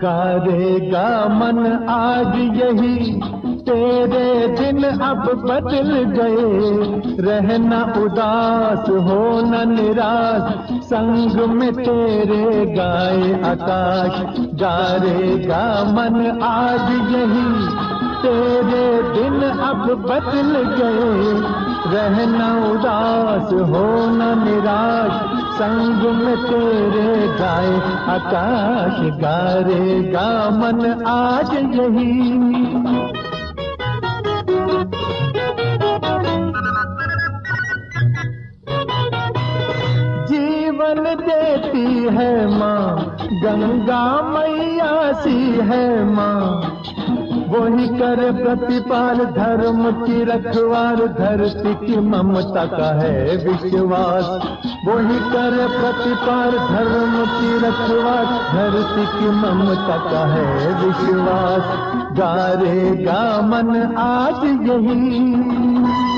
गारेगा मन आज यही, तेरे दिन अब बदल गए। रहना उदास होना निराश, संग में तेरे गाए आकाश। गारेगा मन आज यही, तेरे दिन अब बदल गए। रहना उदास होना निराश, संग में तेरे गाए आकाश। गारेगा मन आज यही। जीवन देती है माँ, गंगा मैया सी है माँ। वही करे प्रतिपाल धर्म की रखवार, धरती की ममता का है विश्वास। वही करे प्रतिपाल धर्म की रखवार, धरती की ममता का है विश्वास। गारेगा मन आज यही।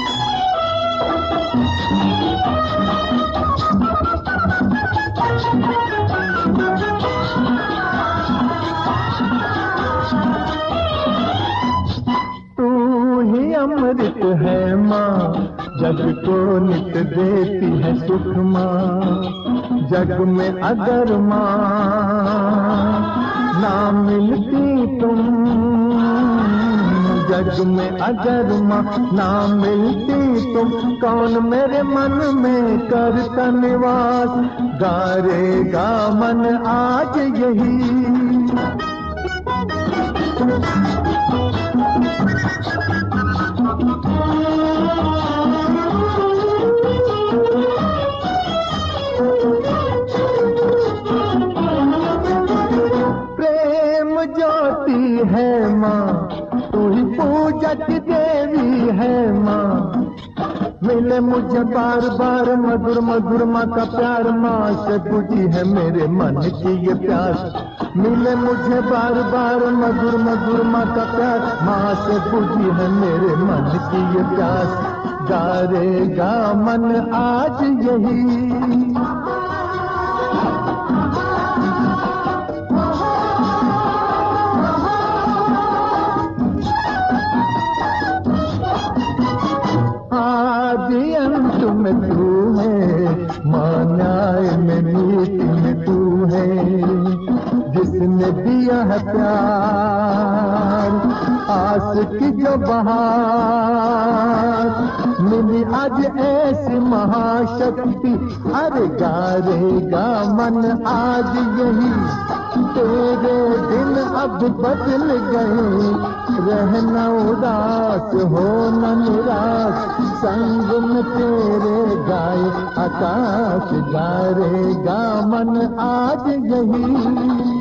अमृत है माँ, जग को नित देती है सुख माँ। जग में अगर माँ ना मिलती तुम, जग में अगर माँ ना मिलती तुम, कौन मेरे मन में करता निवास। गारेगा मन आज यही। प्रेम ज्योति है माँ, तू ही पूजक देवी है माँ। मिले मुझे बार बार मधुर मधुर माँ का प्यार, माँ से बुझी है मेरे मन की ये प्यास। मिले मुझे बार बार मधुर मधुर माँ का प्यार, माँ से बुझी है मेरे मन की ये प्यास। गारेगा मन आज यही। आदि अंत में तू है माँ, न्याय में नीति में तू है। जिसने दिया है प्यार, आस की जो बहार, मिली आज ऐसी महाशक्ति। अरे गारेगा मन आज यही, तेरे दिन अब बदल गए। रहना उदास होना निराश, संग में तेरे गाए आकाश। गारेगा मन आज यही।